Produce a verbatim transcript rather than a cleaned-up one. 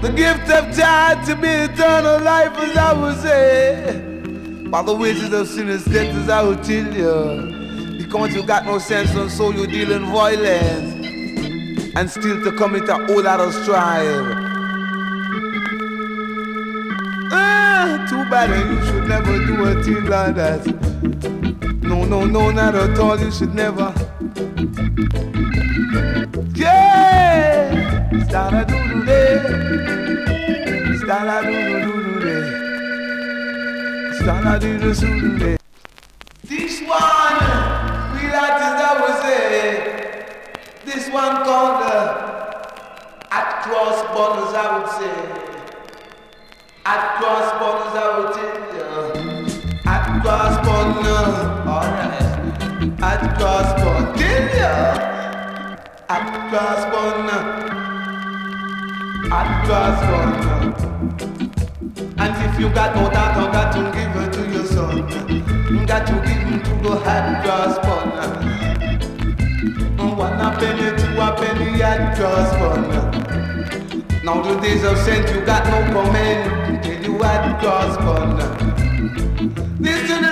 The gift of time to be eternal life, as I would say. By the wages of sin is death, as I would tell you. Because you got no sense and so you deal in violence. And still to commit a whole lot of strife. Ah, too bad, and you should never do a thing like that. No, no, no, not at all, you should never. Yeah! Sta-da-doo-doo-day. Sta-da-doo-doo-doo-day. Sta-da-doo-doo-doo-day. This one, real artist, I would say. This one called uh, At Cross Borders, I would say. At Cross Borders, I would tell you. At Cross Borders, alright. At Cross Borders, tell you. At Cross Borders. At Cross Borders. And if you got no daughter, got to give her to your son. You got to give him to the At Cross Borders. One a penny, two a penny at cross bun. Now the days of sent, you got no comment till you at cross bun. This to the